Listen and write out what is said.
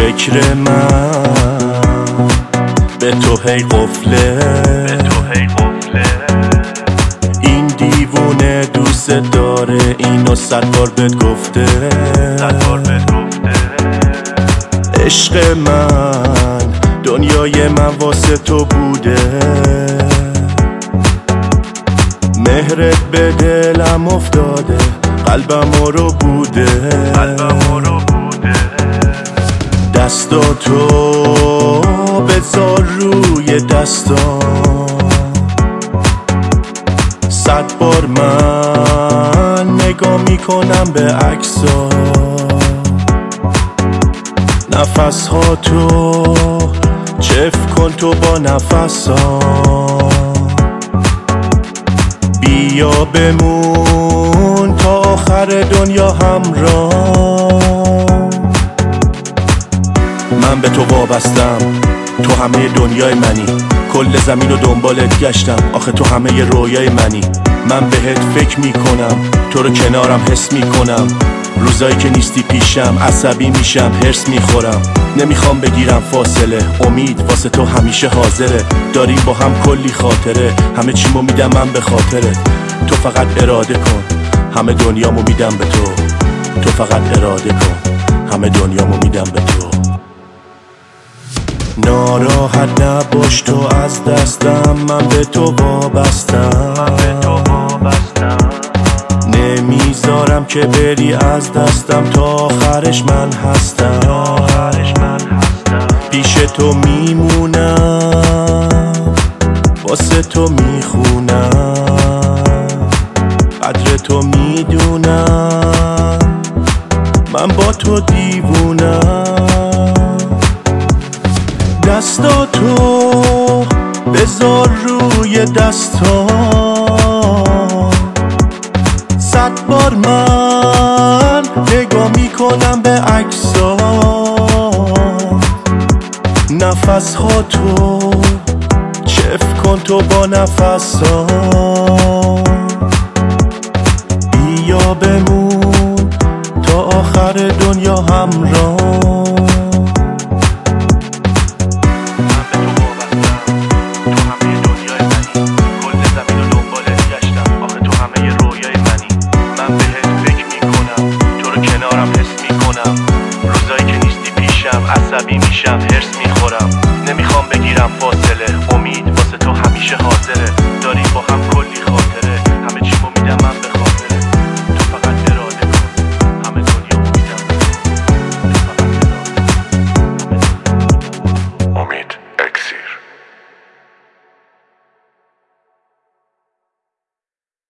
فکر من به تو هی قفله، این دیوونه دوست داره اینو 100 بار بهت گفته. عشق من دنیای من واسه تو بوده، مهرت به دلم افتاده، قلبم رو بوده. دستاتو بذار روی دستام، 100 بار من نگاه میکنم به عکسا، نفس ها تو چف کن تو با نفسا، بیا بمون تا آخر دنیا همراه. من به تو وابستم، تو همه دنیای منی، کل زمین رو دنبالت گشتم، آخه تو همه رویای منی. من بهت فکر میکنم، تو رو کنارم حس میکنم، روزایی که نیستی پیشم عصبی میشم، هرس میخورم، نمیخوام بگیرم فاصله، امید واسه تو همیشه حاضره، داریم با هم کلی خاطره، همه چیمو میدم من به خاطرت، تو فقط اراده کن، همه دنیامو میدم به تو، تو فقط اراده کن، همه دنیامو میدم به تو. ناراحت نباش تو از دستم، من به تو وابستم، نمیذارم که بری از دستم، تا آخرش من هستم، پیش تو میمونم، واسه تو میخونم، قدر تو میدونم، من با تو دیوونم. دستاتو بذار روی دستام، 100 بار من نگاه میکنم به عکسا، نفس ها تو چف کن تو با نفسا، بیا بمون تا آخر دنیا همراه. عصبی میشم، هرس میخورم، نمیخوام بگیرم فاصله،